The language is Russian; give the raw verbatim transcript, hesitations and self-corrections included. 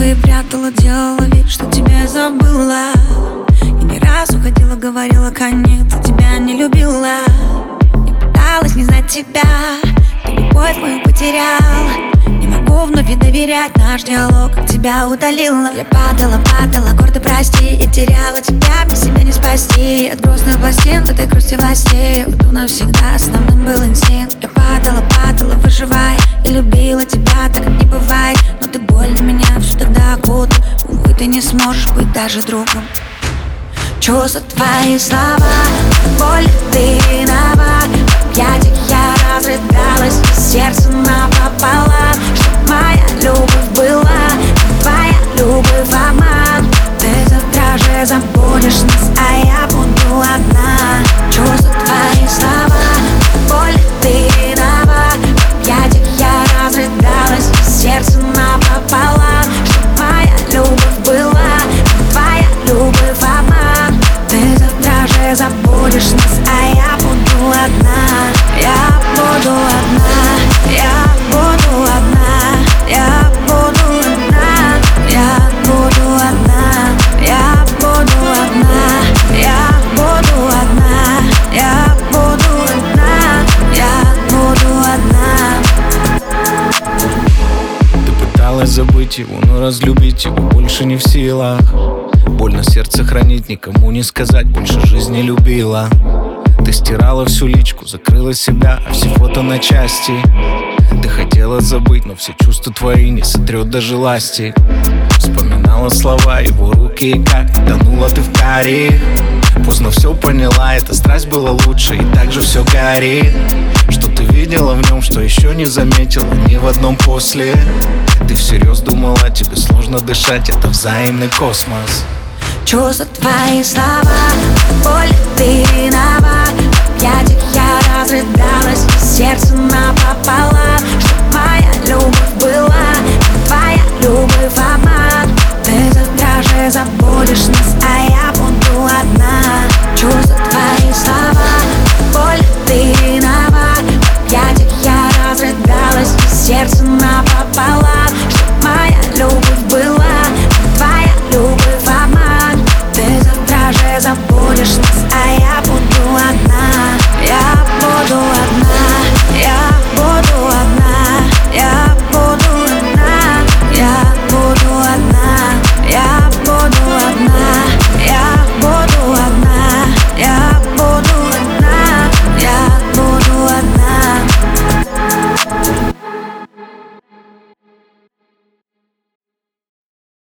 твои прятала, делала вид, что тебя забыла. И не раз уходила, говорила конец, тебя не любила. Я пыталась не знать тебя, ты любовь мою потерял. Не могу вновь и доверять, наш диалог от тебя удалила. Я падала, падала, гордо прости, и теряла тебя, мне себя не спасти. От грустных пластин в этой грусти властей уйду навсегда, основным был инстинкт. Я падала, падала, выживая, и любила тебя, так не бывает. Но ты больно меня все тогда окутал. Увы, ты не сможешь быть даже другом. Чувства твои слова, боль, ты виноват. В объятиях я разрыдалась, сердце напополам. Чтоб моя любовь была, твоя любовь обман. Ты завтра же забудешь нас, а я буду одна. Чувства твои слова, боль, ты виноват. В объятиях я разрыдалась, сердце напополам. Чтоб моя любовь была, твоя любовь обман. Ты завтра же забудешь нас, а я буду одна. Я буду одна, я буду одна, я буду одна, я буду одна, я буду одна, я буду одна, я буду одна, я буду одна. Ты пыталась забыть его, но разлюбить его больше не в силах. Больно сердце хранить, никому не сказать, больше жизни любила. Ты стирала всю личку, закрыла себя, а все фото на части. Ты хотела забыть, но все чувства твои не сотрет даже ласти. Вспоминала слова, его руки, и как тонула ты в каре. Поздно все поняла, эта страсть была лучше, и так же все горит. Что ты видела в нем, что еще не заметила ни в одном после. Ты всерьез думала, тебе сложно дышать, это взаимный космос. Чувства твои слова, боль, ты виноват. В объятиях я разрыдалась, сердце напополам. Чтоб моя любовь была, твоя любовь обман. Ты завтра же забудешь нас, а я буду одна. Чувства твои слова, боль, ты виноват. В объятиях я разрыдалась, сердце напополам.